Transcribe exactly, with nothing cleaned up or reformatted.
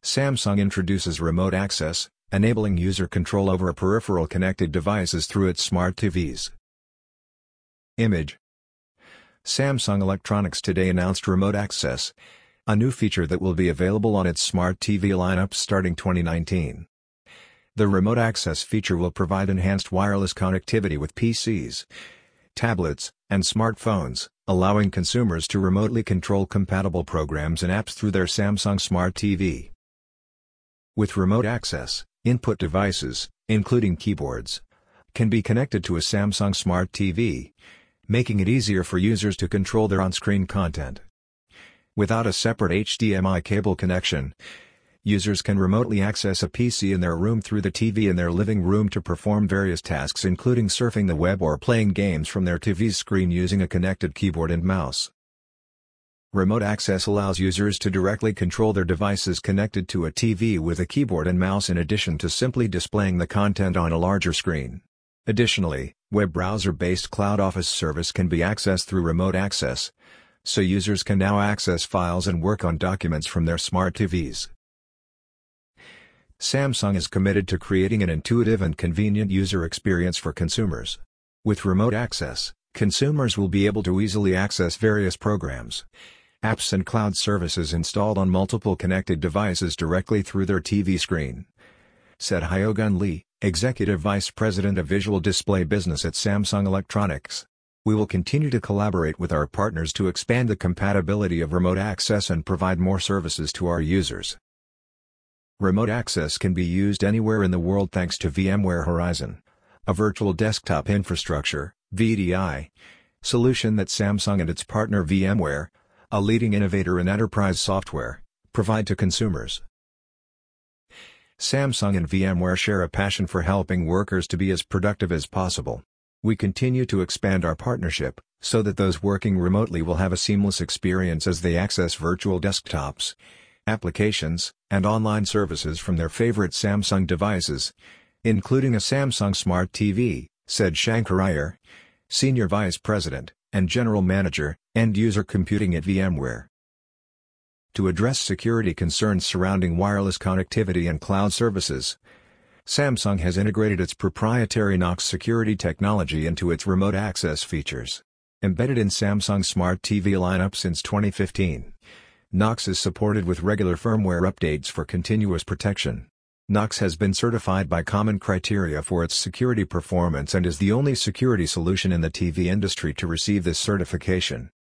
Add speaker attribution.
Speaker 1: Samsung introduces remote access, enabling user control over peripheral connected devices through its smart T Vs. Image. Samsung Electronics today announced Remote Access, a new feature that will be available on its smart T V lineup starting twenty nineteen. The Remote Access feature will provide enhanced wireless connectivity with P Cs, tablets, and smartphones, allowing consumers to remotely control compatible programs and apps through their Samsung Smart T V. With Remote Access, input devices, including keyboards, can be connected to a Samsung Smart T V, making it easier for users to control their on-screen content. Without a separate H D M I cable connection, users can remotely access a P C in their room through the T V in their living room to perform various tasks including surfing the web or playing games from their T V's screen using a connected keyboard and mouse. Remote Access allows users to directly control their devices connected to a T V with a keyboard and mouse in addition to simply displaying the content on a larger screen. Additionally, web browser-based Cloud Office service can be accessed through Remote Access, so users can now access files and work on documents from their smart T Vs. Samsung is committed to creating an intuitive and convenient user experience for consumers. With Remote Access, consumers will be able to easily access various programs, apps and cloud services installed on multiple connected devices directly through their T V screen, said Hyogun Lee, Executive Vice President of Visual Display Business at Samsung Electronics. We will continue to collaborate with our partners to expand the compatibility of Remote Access and provide more services to our users. Remote Access can be used anywhere in the world thanks to VMware Horizon, a virtual desktop infrastructure (V D I) solution that Samsung and its partner VMware, a leading innovator in enterprise software, provide to consumers. Samsung and VMware share a passion for helping workers to be as productive as possible. We continue to expand our partnership, so that those working remotely will have a seamless experience as they access virtual desktops, applications, and online services from their favorite Samsung devices, including a Samsung Smart T V, said Shankar Iyer, Senior Vice President and General Manager, End User Computing at VMware. To address security concerns surrounding wireless connectivity and cloud services, Samsung has integrated its proprietary Knox security technology into its Remote Access features. Embedded in Samsung Smart T V lineup since twenty fifteen, Knox is supported with regular firmware updates for continuous protection. Knox has been certified by Common Criteria for its security performance and is the only security solution in the T V industry to receive this certification.